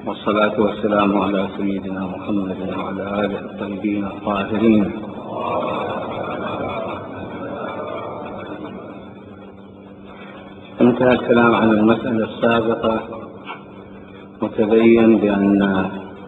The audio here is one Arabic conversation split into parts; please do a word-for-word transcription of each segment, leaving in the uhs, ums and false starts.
والصلاة والسلام على سيدنا محمد وعلى آله الطيبين الطاهرين. انتهى الكلام عن المسألة السابقة، وتبين بأن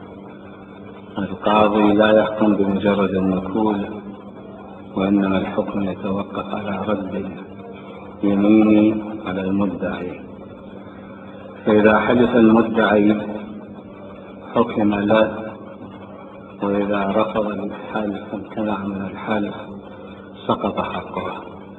القاضي لا يحكم بمجرد النقول، وإنما الحكم يتوقف على رد اليمين على المدعي. فإذا حلف المدعي حكم له، وإذا رفض الحلف امتنع من الحلف سقط حقه.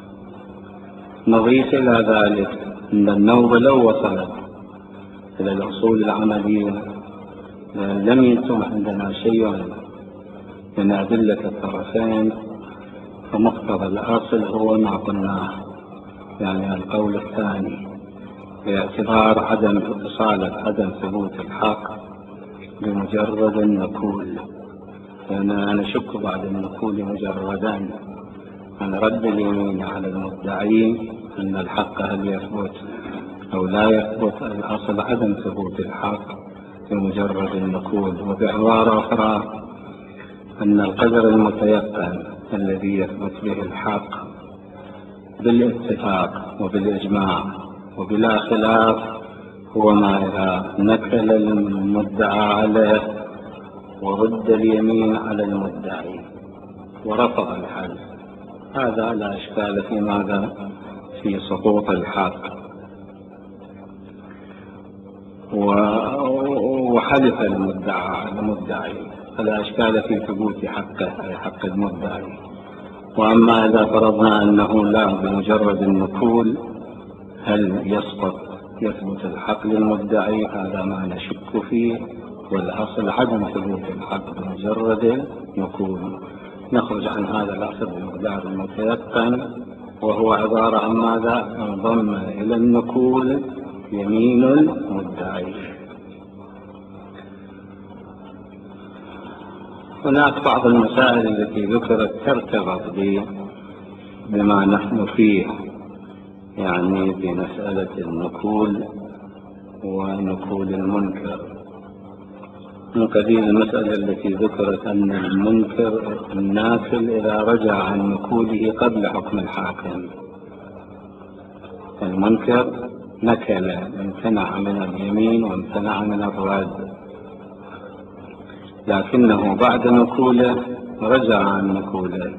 نضيف إلى ذلك أن النوبة لو وصلت إلى الأصول العملية لم يتم عندنا شيء من أدلة الطرفين، فمقتضى الأصل هو ما قلناه، يعني القول الثاني، باعتبار عدم اتصال عدم ثبوت الحق بمجرد النقول. لأننا نشك بعد النقول مجردا عن رد اليمين على المدعي أن الحق هل يثبت أو لا يثبت. الأصل عدم ثبوت الحق بمجرد النقول. وبعبارة أخرى أن القدر المتيقن الذي يثبت به الحق بالاتفاق وبالإجماع وبلا خلاف هو ما إذا نكل المدعى عليه ورد اليمين على المدعي ورفض الحلف، هذا لا إشكال في ماذا؟ في سقوط الحق. وحلف المدعى على المدعي فلا إشكال في ثبوت حقه أي حق المدعي. وأما إذا فرضنا أنه لا بمجرد النقول هل يسقط يثبت الحق للمدعي، هذا ما نشك فيه، والأصل عدم ثبوت الحق بمجرد النقول. نخرج عن هذا الأصل بمقدار المتيقن، وهو عبارة عن ماذا؟ انضم إلى النقول يمين المدعي. هناك بعض المسائل التي ذكرت ترتبط بما نحن فيه، يعني بمسألة النقول ونقول المنكر. من قبيل المسألة التي ذكرت أن المنكر الناكل إذا رجع عن نقوله قبل حكم الحاكم. المنكر نكل، امتنع من اليمين وامتنع من الرد، لكنه بعد نقوله رجع عن نقوله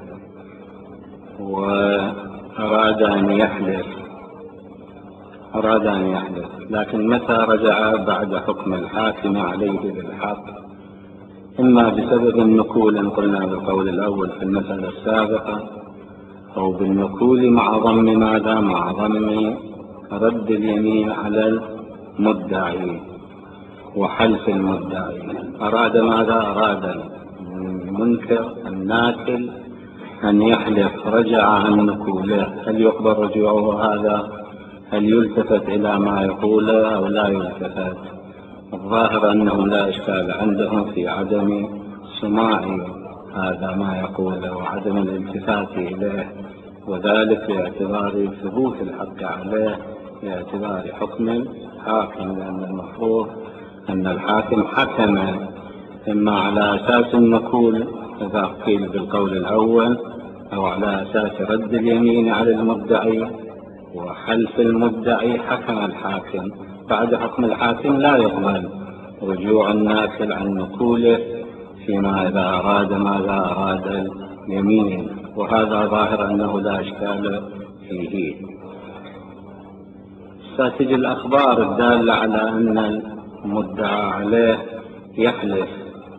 وأراد أن يحلف أراد أن يحلف لكن متى رجع؟ بعد حكم الحاكم عليه بالحق، إما بسبب النقول إن قلنا بالقول الأول في المسألة السابقة، أو بالنقول مع ضم ماذا؟ مع ضم رد اليمين على المدعي وحلف المدعي. أراد ماذا؟ أراد المنكر الناكل أن يحلف، رجع عن نقوله، هل يقبل رجوعه هذا؟ هل يلتفت إلى ما يقوله أو لا يلتفت؟ الظاهر أنهم لا إشكال عندهم في عدم سماع هذا ما يقوله وعدم الالتفات إليه، وذلك باعتبار ثبوت الحق عليه باعتبار حكم الحاكم، لأن المفروض أن الحاكم حكم إما على أساس النقول إذا قيل بالقول الأول، أو على أساس رد اليمين على المدعي وحلف المدعي. حكم الحاكم، بعد حكم الحاكم لا يقبل رجوع الناكل عن نقوله فيما إذا أراد ماذا؟ أراد اليمين، وهذا ظاهر أنه لا إشكال فيه. ستجي الأخبار الدالة على أن المدعى عليه يحلف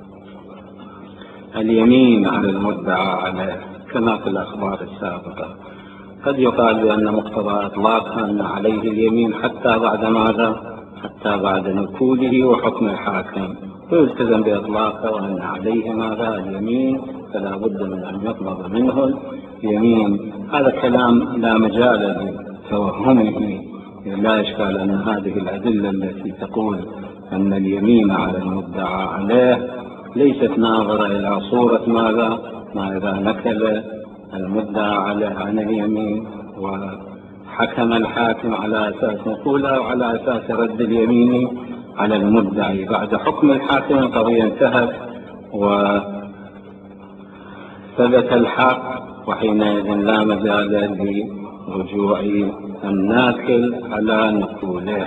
اليمين على المدعى عليه كما في الأخبار السابقة. قد يقال بأن مقتضى إطلاقها أن عليه اليمين حتى بعد ماذا؟ حتى بعد نقوله وحكم الحاكم، ويلتزم بإطلاقه، وأن عليه ماذا؟ اليمين، فلا بد من أن يطلب منه اليمين. هذا كلام لا مجال لتوهمه، لا إشكال أن هذه الأدلة التي تقول أن اليمين على المدعى عليه ليست ناظرة إلى صورة ماذا؟ ما إذا نكل المدعى عليه عن اليمين وحكم الحاكم على أساس نقوله وعلى أساس رد اليمين على المدعي بعد حكم الحاكم القضية انتهت وثبت الحق، وحينئذ لا مجال لرجوع الناكل على نقوله.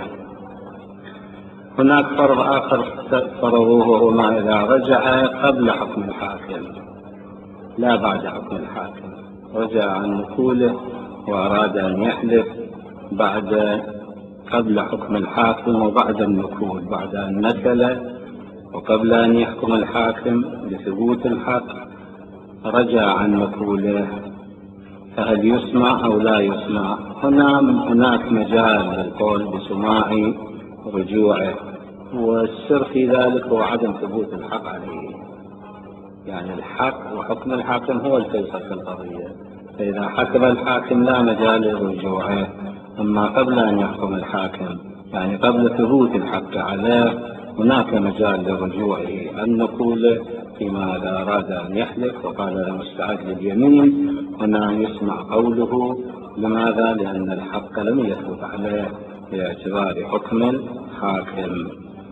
هناك فرض آخر فرضوه، وهو ما إذا رجع قبل حكم الحاكم لا بعد حكم الحاكم، رجع عن نقوله وأراد أن يحلف بعد قبل حكم الحاكم وبعد النقول، بعد أن نكل وقبل أن يحكم الحاكم لثبوت الحق رجع عن نقوله، فهل يسمع أو لا يسمع؟ هنا هناك مجال للقول بسماع رجوعه، والسر في ذلك هو عدم ثبوت الحق عليه. يعني الحق وحكم الحاكم هو الفيصل في القضية، فإذا حكم الحاكم لا مجال لرجوعه. أما قبل أن يحكم الحاكم، يعني قبل ثبوت الحق عليه، هناك مجال لرجوعه عن نقوله فيما إذا أراد أن يحلف وقال له مستعد لليمين، هنا يسمع قوله. لماذا؟ لأن الحق لم يثبت عليه باعتبار حكم الحاكم،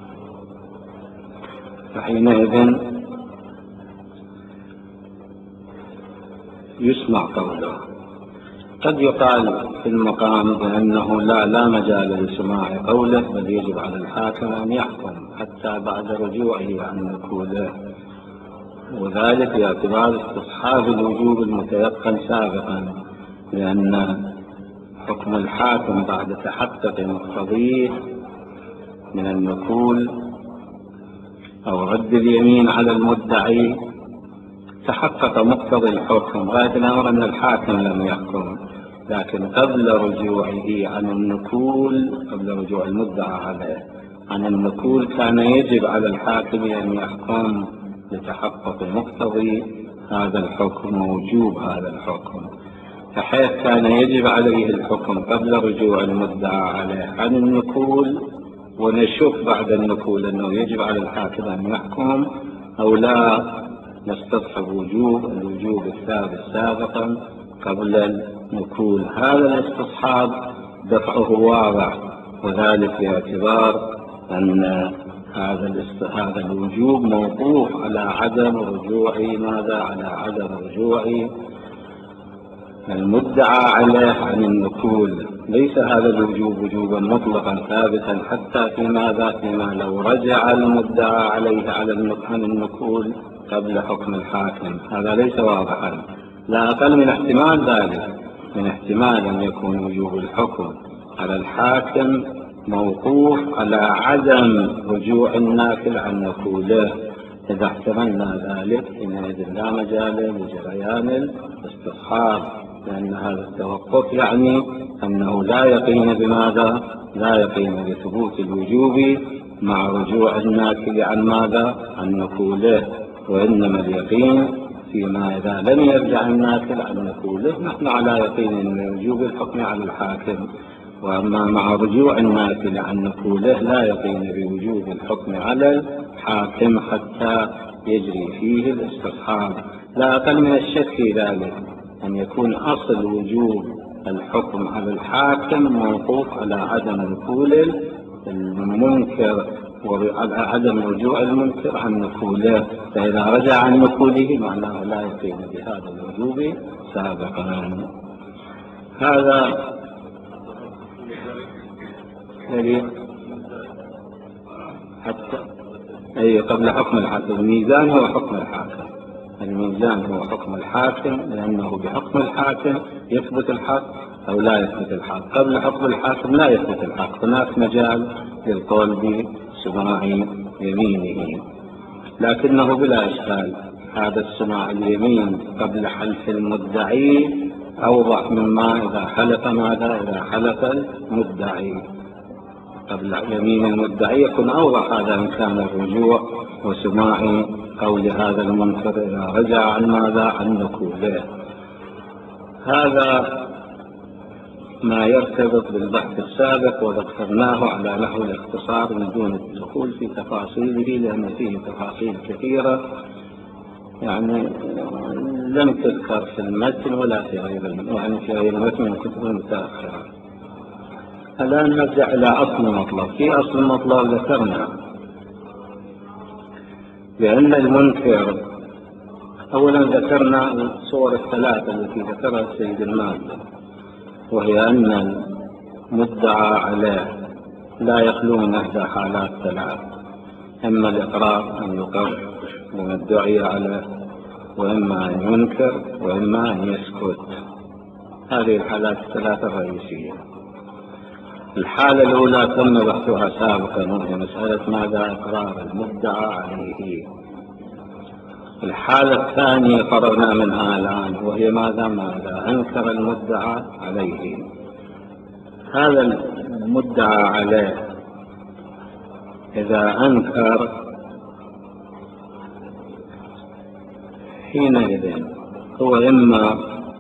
فحينئذ يسمع قوله. قد يقال في المقام بأنه لا لا مجال لسماع قوله، بل يجب على الحاكم أن يحكم حتى بعد رجوعه عن نقوله، وذلك باعتبار استصحاب الوجوب المتيقن سابقا، لأن حكم الحاكم بعد تحقق مقتضيه من النقول أو رد اليمين على المدعي تحقق مقتضى الحكم. غاية الأمر أن الحاكم لم يحكم، لكن قبل رجوعه عن النقول، قبل رجوع المدعى عليه عن النقول، كان يجب على الحاكم أن يحكم لتحقق مقتضي هذا الحكم ووجوب هذا الحكم، فحيث كان يجب عليه الحكم قبل رجوع المدعى عليه عن النقول، ونشوف بعد النقول أنه يجب على الحاكم أن يحكم أو لا، نستصحب وجوب الوجوب الثابت سابقا قبل النقول. هذا الاستصحاب دفعه واضح، وذلك باعتبار أن هذا هذا الوجوب موقوف على عدم رجوع ماذا؟ على عدم رجوع المدعى عليه عن النقول. ليس هذا الوجوب وجوبا مطلقا ثابتا حتى في ماذا؟ فيما لو رجع المدعى عليه على عن النقول قبل حكم الحاكم، هذا ليس واضحا. لا أقل من احتمال ذلك، من احتمال أن يكون وجوب الحكم على الحاكم موقوف على عدم رجوع الناكل عن نقوله. إذا احتملنا ذلك حينئذ لا مجال لجريان الاستصحاب، لأن هذا التوقف يعني أنه لا يقين بماذا؟ لا يقين بثبوت الوجوب مع رجوع الناكل عن ماذا؟ عن نقوله، وإنما اليقين فيما إذا لم يرجع الناكل عن نقوله نحن على يقين من وجوب الحكم على الحاكم، وأما مع رجوع الناكل عن نقوله لا يقين بوجوب الحكم على الحاكم حتى يجري فيه الاستصحاب. لا أقل من الشك في ذلك أن يكون أصل وجوب الحكم على الحاكم موقوف على عدم نقول المنكر وعلى عدم رجوع المنكر عن نقوله، فإذا رجع عن نقوله معناه لا يقين بهذا الوجوب سابقا. هذا حتى أي قبل حكم الحاكم. الميزان هو حكم الحاكم، الميزان هو حكم الحاكم، لأنه بحكم الحاكم يثبت الحق أو لا يثبت الحق. قبل حكم الحاكم لا يثبت الحق، هناك مجال للقول بسماع يمينه، لكنه بلا إشكال هذا السماع اليمين قبل حلف المدعي أوضح مما إذا حلف ماذا؟ إذا حلف المدعي قبل يمين المدعي يكون أوضح هذا إمكان الرجوع وسماع قول هذا المنكر إذا رجع عن ماذا؟ عن نقوله. هذا ما يرتبط بالبحث السابق وذكرناه على نحو الاختصار من دون الدخول في تفاصيله، لأن فيه تفاصيل كثيرة يعني لم تذكر في المتن ولا في غير يعني في غير المتن من الكتب المتأخرة. الآن نرجع إلى أصل المطلب. في أصل المطلب ذكرنا بأن المنكر، أولا ذكرنا الصور الثلاثة التي ذكرها السيد المالكي، وهي أن المدعى عليه لا يخلو من إحدى حالات ثلاث: إما الإقرار أن يقر بما ادعي عليه، وإما أن ينكر، وإما أن يسكت. هذه الحالات الثلاثة الرئيسية. الحالة الأولى تم بحثها سابقا، وهي مسألة ماذا إقرار المدعى عليه. الحالة الثانية فرغنا منها الآن، وهي ماذا ماذا أنكر المدعى عليه. هذا المدعى عليه إذا أنكر حينئذ هو إما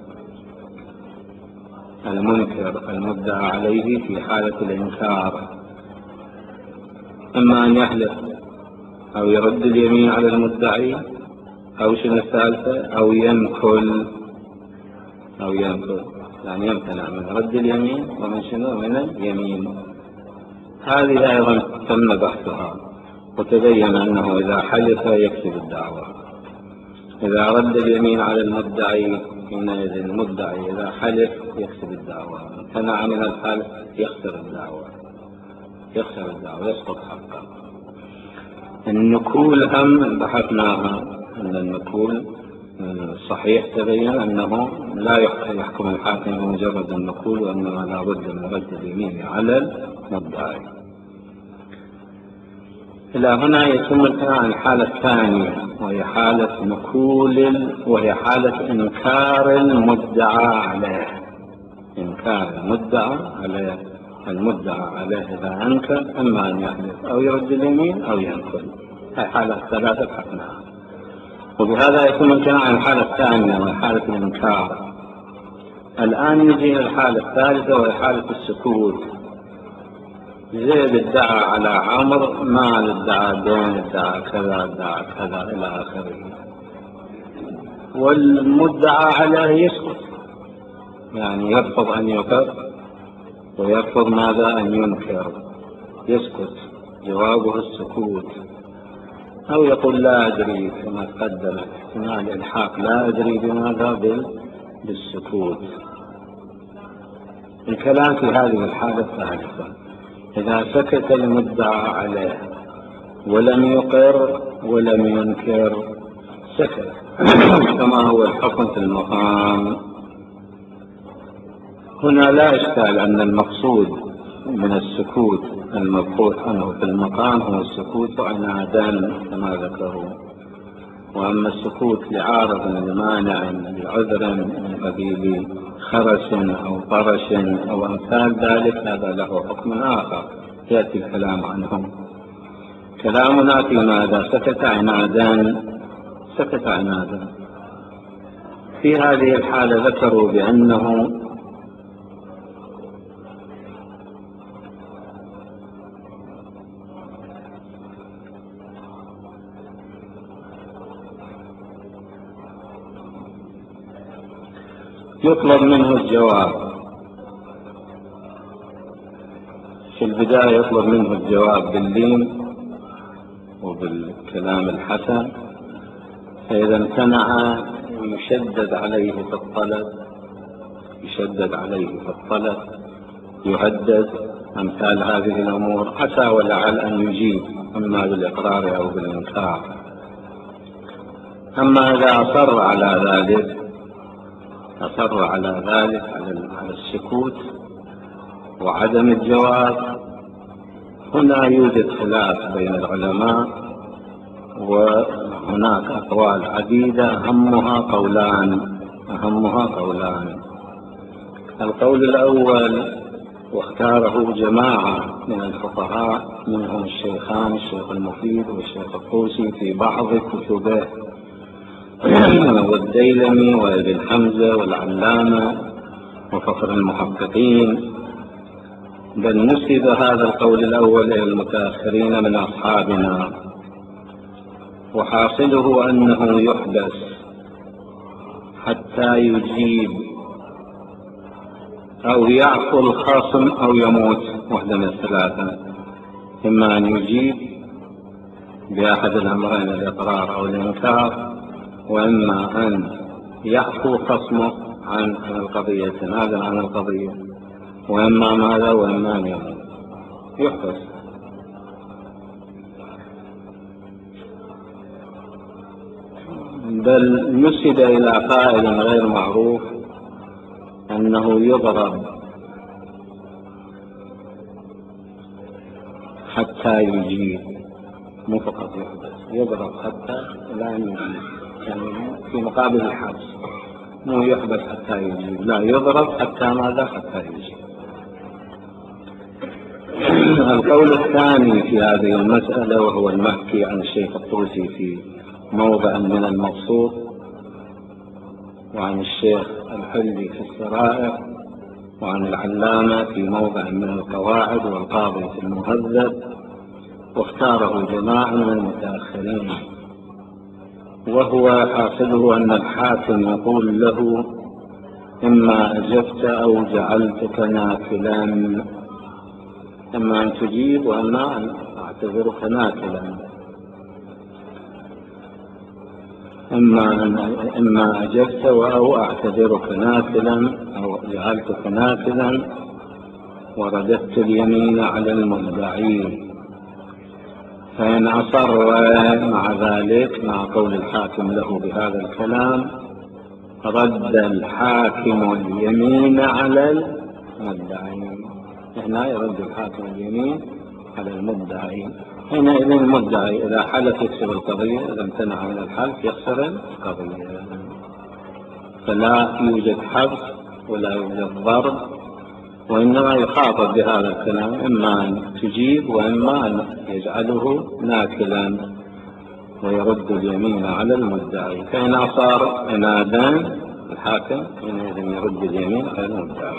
المنكر المدعى عليه في حالة الإنكار إما أن يحلف أو يرد اليمين على المدعي، أو شنو الثالثة، أو ينكل أو ينكل يعني يمتنع من رد اليمين ومن شنو من اليمين. هذه أيضا تم بحثها، وتبين أنه إذا حلف يكسب الدعوة، إذا رد اليمين على المدعي حينئذ المدعي إذا حلف يكسب الدعوة، امتنع من الحلف يخسر الدعوة يخسر الدعوة يسقط حقه. النكول هم بحثناها، أن النكول صحيح تبين أنه لا يحكم الحاكم بمجرد النكول، وإنما لا بد من رد اليمين على المدعي. إلى هنا يتم الكلام عن الحالة الثانية، وهي حالة نكول، وهي حالة إنكار المدعى عليه. إنكار المدعى عليه المدعى عليه إذا أنكر إما أن يحلف أو يرد اليمين أو ينكل. هذه حالة ثلاثة بحثناها، وبهذا يتم الكلام عن الحالة الثانية وهي حالة الإنكار. الآن يجي الحالة الثالثة وهي حالة السكوت. زيد ادعى على عمرو مال، ادعى دين، ادعى كذا، ادعى كذا إلى آخره، والمدعى عليه يسكت، يعني يرفض أن يقر ويرفض ماذا أن ينكر، يسكت، جوابه السكوت. أو يقول لا أدري كما تقدم احتمال الحاق لا أدري بماذا بالسكوت. الكلام في هذه الحالة الثالثة: إذا سكت المدعى عليه ولم يقر ولم ينكر سكت كما هو الحكم في المقام. هنا لا إشكال أن المقصود من السكوت المبحوث عنه في المقام هو السكوت عنادا كما ذكروا، وأما السكوت لعارض لمانع لعذر من قبيل خرس أو طرش أو أمثال ذلك هذا له حكم آخر يأتي الكلام عنهم. كلامنا في ماذا سكت عنادا سكت عنادا في هذه الحالة ذكروا بأنه يطلب منه الجواب. في البداية يطلب منه الجواب باللين وبالكلام الحسن، فإذا امتنع يشدد عليه في الطلب يشدد عليه في الطلب يهدد، أمثال هذه الأمور، عسى ولعل أن يجيب إما بالإقرار أو بالإنكار. أما إذا أصر على ذلك أصر على ذلك على السكوت وعدم الجواب، هنا يوجد خلاف بين العلماء، وهناك أقوال عديدة أهمها قولان أهمها قولان القول الأول واختاره جماعة من الفقهاء منهم الشيخان الشيخ المفيد والشيخ الطوسي في بعض كتبه والديلمي وابن حمزة والعلامة وفخر المحققين، بل نسب هذا القول الأول إلى المتأخرين من أصحابنا، وحاصله أنه يحبس حتى يجيب أو يعفو الخصم أو يموت، واحدة من الثلاثة، إما أن يجيب بأحد الأمرين الإقرار أو الإنكار، وإما أن يعفو خصمه عن القضية، يتنازل عن القضية، وإما ماذا؟ وإما أن يموت يحبس. بل نسب إلى فاعل غير معروف أنه يضرب حتى يجيب، مو فقط يحبس، يضرب حتى لا يجيب، يعني في مقابل الحبس، مو يحبس حتى يجيب، لا، يضرب حتى ماذا؟ حتى يجيب. القول الثاني في هذه المسألة، وهو المحكي عن الشيخ الطوسي في موضع من المبسوط، وعن الشيخ الحلي في السرائر، وعن العلامة في موضع من القواعد، والقاضي في المهذب، واختاره جماعة من المتأخرين، وهو حاصله أن الحاكم يقول له: إما أجبت أو جعلتك ناكلا، إما أن تجيب وإما أن أعتذرك ناكلا، إما أن إما أجبت أو أعتذرك ناكلا أو جعلتك ناكلا، ورددت اليمين على المدعي. فإن أصر مع ذلك، مع قول الحاكم له بهذا الكلام، رد الحاكم اليمين على المدعي. هنا يرد الحاكم اليمين على المدعي. حينئذ المدعي إذا حلف يكسب القضية، إذا امتنع من الحلف يخسر القضية. فلا يوجد حبس ولا يوجد ضرب، وإنما يخاطب بهذا الكلام، إما أن تجيب وإما أن يجعله ناكلا ويرد اليمين على المدعي. فإن صار عنادا الحاكم حينئذ يرد اليمين على المدعي.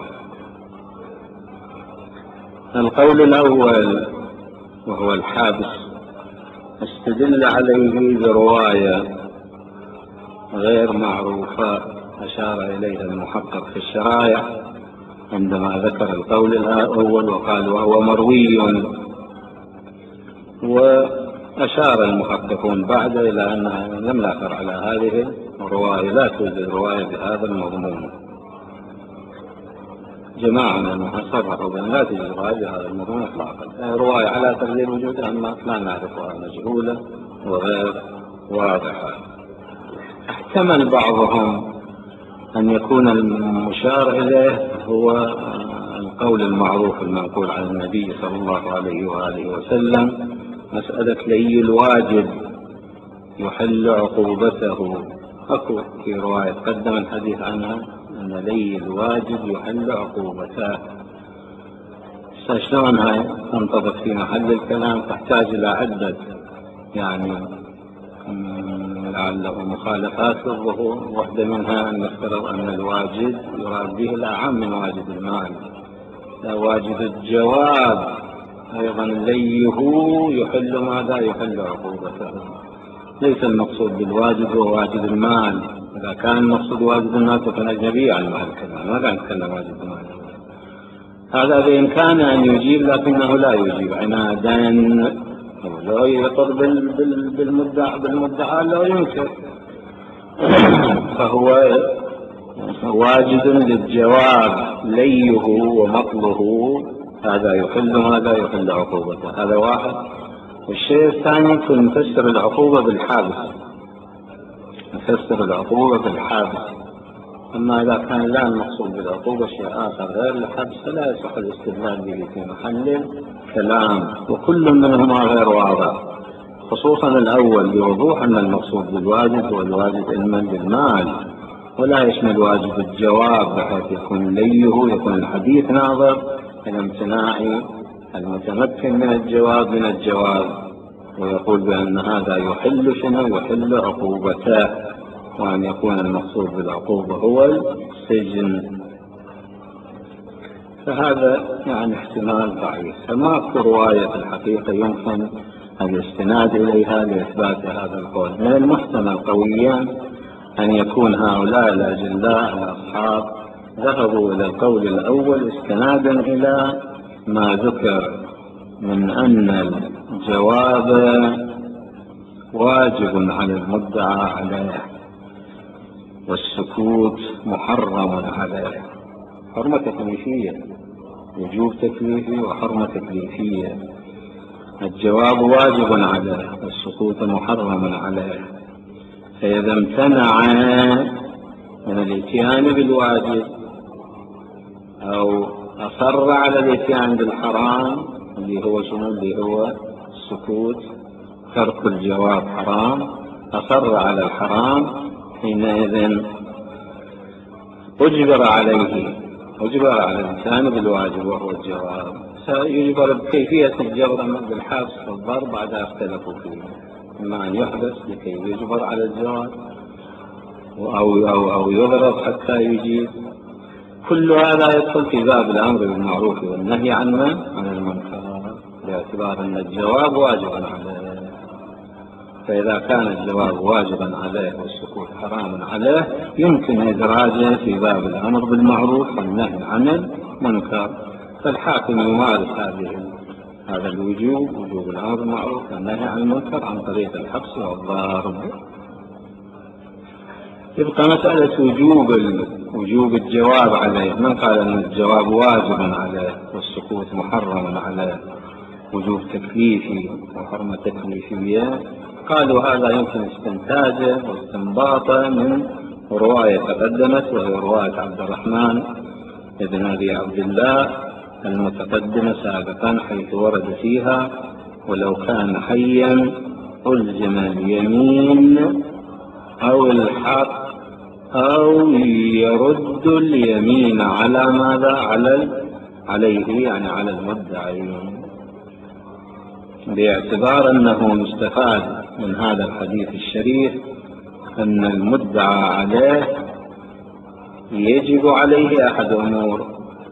القول الأول وهو الحابس استدل عليه برواية غير معروفة أشار إليها المحقق في الشرائع عندما ذكر القول الأول وقال وهو مروي، وأشار المحققون بعد إلى أنها لم نأثر على هذه الرواية، لا توجد رواية بهذا المضمون. جماعة منهم صرحوا بأن لا توجد رواية بهذا المضمون إطلاقا، رواية على تقدير وجودها أما لا نعرفها، مجهولة وغير واضحة. احتمل بعضهم أن يكون المشار إليه هو القول المعروف المنقول عن النبي صلى الله عليه وآله وسلم، مسألة لي الواجب يحل عقوبته. أكو في رواية قدم الحديث عنها أن لي الواجب يحل عقوبته. شلون هاي تنطبق في محل الكلام؟ تحتاج إلى عدة يعني لعله مخالفات للظهور. واحدة منها أن نفترض أن الواجب يراد به الأعم من واجب المال، لا واجب الجواب أيضا ليه يحل ماذا؟ يحل عقوبته. ليس المقصود بالواجب هو واجب المال، إذا كان المقصود واجب المال فكان أجنبي عن معنى الكلام، ما كان يتكلم واجب المال. هذا بإمكانه أن يجيب لكنه لا يجيب عنادا، لا يقر بالمدعى بالمدعى لا ينكر، فهو واجد للجواب ليه ومطله، هذا يحل ماذا؟ يحل عقوبته. هذا واحد. والشيء الثاني يمكن نفسر العقوبة بالحابس، نفسر العقوبة بالحابس. أما إذا كان لا المقصود بالعقوبة شيء آخر غير الحبس فلا يصح الاستدلال به في محل كلام، وكل منهما غير واضح، خصوصا الأول بوضوح أن المقصود بالواجب هو الواجب علما بالمال، ولا يشمل واجب الجواب بحيث يكون ليه يكون الحديث ناظر إلى امتناع المتمكن من الجواب من الجواب، ويقول بأن هذا يحل شنو؟ يحل عقوبته، وأن يكون المقصود بالعقوبة هو السجن. فهذا يعني احتمال ضعيف، فما في رواية في الحقيقة يمكن الاستناد إليها لإثبات هذا القول. من المحتمل قويا أن يكون هؤلاء الأجلاء أصحاب ذهبوا إلى القول الأول استنادا إلى ما ذكر من أن الجواب واجب على المدعى عليه والسكوت محرم عليه. حرمة تكليفية، وجوب تكليفي وحرمة تكليفية. الجواب واجب عليه والسكوت محرم عليه، فإذا امتنع من الاتيان بالواجب أو أصر على الاتيان بالحرام اللي هو شنو؟ اللي هو السكوت، ترك الجواب حرام، أصر على الحرام، حينئذ أجبر عليه، أجبر على الإنسان بالواجب وهو الجواب. سيجبر بكيفية الجبر بالحبس والضرب بعد اختلفوا فيه، إما أن يحبس لكي يجبر على الجواب أو, أو, أو يضرب حتى يجيب. كل هذا يدخل في باب الأمر بالمعروف والنهي عن عن المنكر، باعتبار أن الجواب واجب عليه. فإذا كان الجواب واجبا عليه والسكوت حرام عليه يمكن إدراجه في باب الأمر بالمعروف والنهي عن المنكر، فالحاكم يمارس هذه هذا الوجوب، وجوب الأمر بالمعروف والنهي عن المنكر، عن طريق الحبس والضرب. يبقى مسألة وجوب وجوب الجواب عليه. من قال أن الجواب واجب عليه والسكوت محرم عليه، وجوب تكليفي وحرمة تكليفية؟ قالوا هذا يمكن استنتاجه واستنباطه من رواية تقدمت، وهي رواية عبد الرحمن بن أبي عبد الله المتقدمة سابقا، حيث ورد فيها: ولو كان حيا ألزم اليمين أو الحق أو يرد اليمين على ماذا؟ على عليه، يعني على المدعي، باعتبار أنه مستفاد من هذا الحديث الشريف أن المدعى عليه يجب عليه أحد أمور،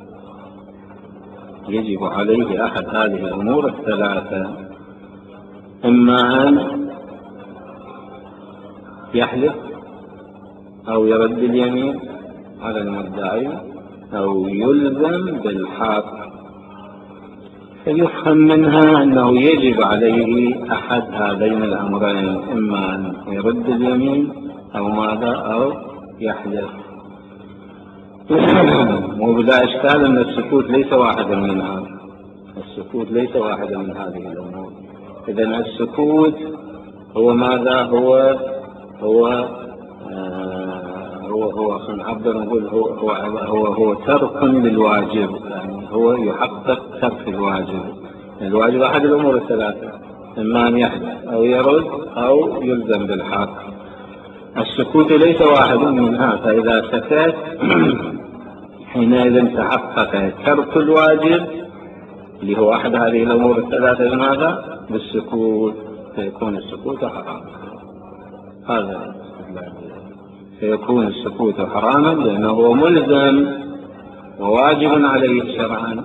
يجب عليه أحد هذه الأمور الثلاثة: إما أن يحلف أو يرد اليمين على المدعي أو يلزم بالحق. فيفهم منها أنه يجب عليه أحد هذين الأمرين: إما أن يرد اليمين أو ماذا؟ أو يحلف. وبلا إشكال أن السكوت ليس واحدا منها، السكوت ليس واحدا من هذه الأمور. إذن السكوت هو ماذا؟ هو هو آه هو هو نعبر نقول هو هو هو, هو ترك للواجب، يعني هو يحقق ترك الواجب. الواجب أحد الأمور الثلاثة: إما أن يحدث أو يرد أو يلزم بالحق. السكوت ليس واحد منها، فإذا سكت حينئذ تحقق ترك الواجب اللي هو أحد هذه الأمور الثلاثة. بماذا؟ بالسكوت، فيكون السكوت حرام. هذا فيكون السكوت حراما لأنه ملزم وواجب عليه شرعا،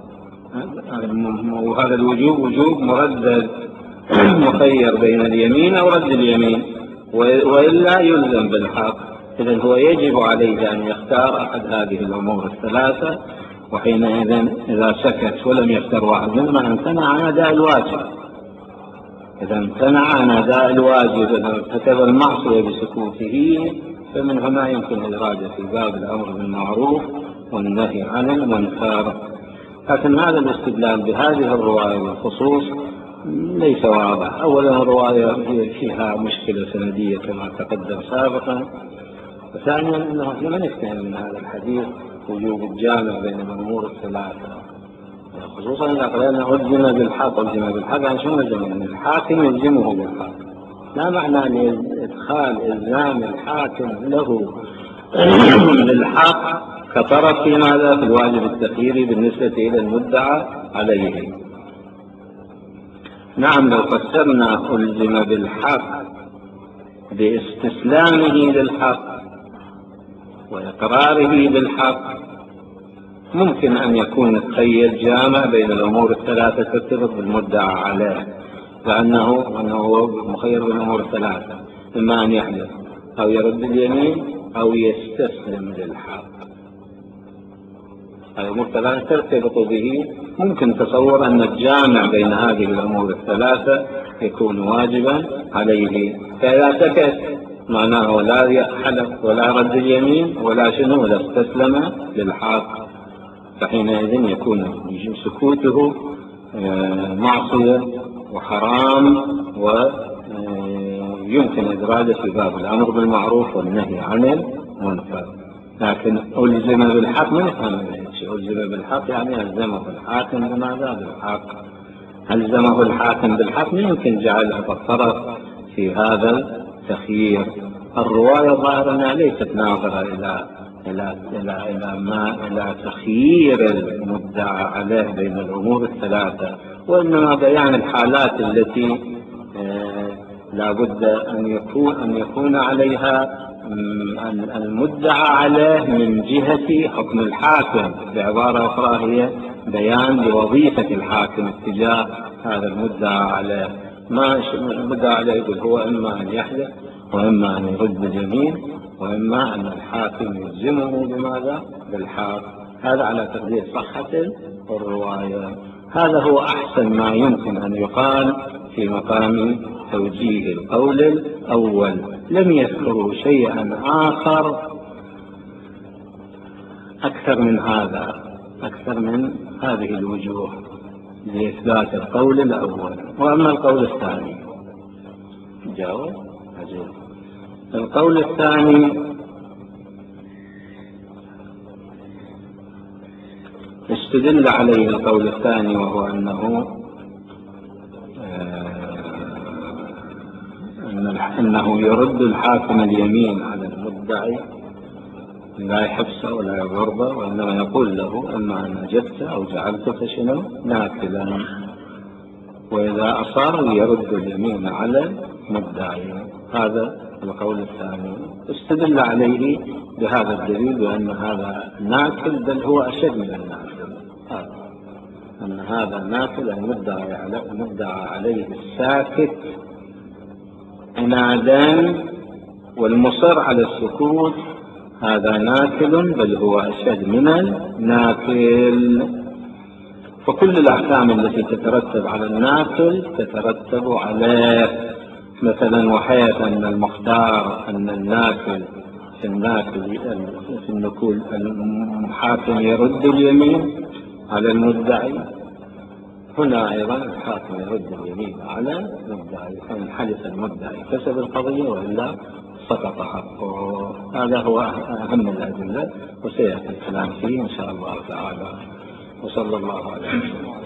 وهذا الوجوب وجوب مردد مخير بين اليمين أو رد اليمين، وإلا يلزم بالحق. إذن هو يجب عليه أن يختار أحد هذه الأمور الثلاثة، وحينئذ إذا سكت ولم يختار واحد منهما امتنع عن أداء الواجب. إذا امتنع عن أداء الواجب، إذا ارتكب المعصية بسكوته، فمن هنا يمكن إدراجه في باب الأمر بالمعروف والنهي عن المنكر. لكن هذا الاستدلال بهذه الرواية بالخصوص ليس واضح. أولا الرواية فيها مشكلة سندية كما تقدم سابقا، وثانيا أنه احنا ما نفهم من هذا الحديث وجوب الجامع بين الأمور الثلاثة، خصوصا إذا قلنا ألزم بالحق. ألزم بالحق يعني شو ألزم؟ يعني الحاكم يلزمه بالحق، لا معنى لإدخال إلزام الحاكم له للحق كطرف في ماذا؟ في الواجب التخييري بالنسبة إلى المدعى عليه. نعم، لو فسرنا ألزم بالحق باستسلامه للحق وإقراره بالحق ممكن أن يكون التخيل جامع بين الأمور الثلاثة ترتبط بالمدعى عليه، لأنه أنه مخير بالأمور الثلاثة: إما أن يحلف أو يرد اليمين أو يستسلم للحق. هذه أمور ثلاثة ترتبط به. ممكن تصور أن الجامع بين هذه الأمور الثلاثة يكون واجبا عليه، فإذا سكت معناه لا حلف ولا رد اليمين ولا شنو ولا استسلم للحق، فحينئذ يكون سكوته معصية وحرام، ويمكن إدراجه في باب الأمر بالمعروف والنهي عن المنكر. لكن ألزم بالحق ما يفهم شيء. ألزم بالحق يعني ألزمه الحاكم بماذا؟ بالحق. ألزمه الحاكم بالحق ما يمكن جعل الطرف في هذا التخيير. الرواية ظاهرة أنها ليست ناظرة إلى إلى إلى إلى ما إلى تخيير المدعى عليه بين الأمور الثلاثة، وإنما بيان الحالات التي لا بد أن يكون أن يكون عليها المدعى عليه من جهة حكم الحاكم. بعبارة أخرى هي بيان لوظيفة الحاكم اتجاه هذا المدعى عليه. ما المدعى عليه يقول هو إما أن يحلف وإما أن يرد اليمين وإما أن الحاكم يلزمه بماذا؟ بالحق. هذا على تقدير صحة الرواية. هذا هو أحسن ما يمكن أن يقال في مقام توجيه القول الأول. لم يذكروا شيئا آخر أكثر من هذا، أكثر من هذه الوجوه لإثبات القول الأول. وأما القول الثاني جاوب عجيب. القول الثاني استدل عليه القول الثاني، وهو أنه أنه يرد الحاكم اليمين على المدعي، لا يحبسه ولا يضربه، وإنما يقول له أما أن أجبت أو جعلتك شنو ناكلا، وإذا أصر يرد اليمين على المدعي. هذا القول الثاني استدل عليه بهذا الدليل، وأن هذا ناكل، بل هو أشد من الناكل. هذا أن هذا ناكل المدعى على المدعى عليه الساكت عنادا والمصر على السكوت، هذا ناكل بل هو أشد من الناكل. فكل الأحكام التي تترتب على الناكل تترتب عليه. مثلا وحيث أن المختار أن الناكل في الناكل في النكول الحاكم يرد اليمين على المدعي، هنا أيضا الحاكم يرد اليمين على المدعي، فإن حلف المدعي كسب القضية وإلا سقط حقه. هذا هو أهم الأدلة، وسيأتي الكلام فيه إن شاء الله تعالى. وصلى الله عليه وسلم.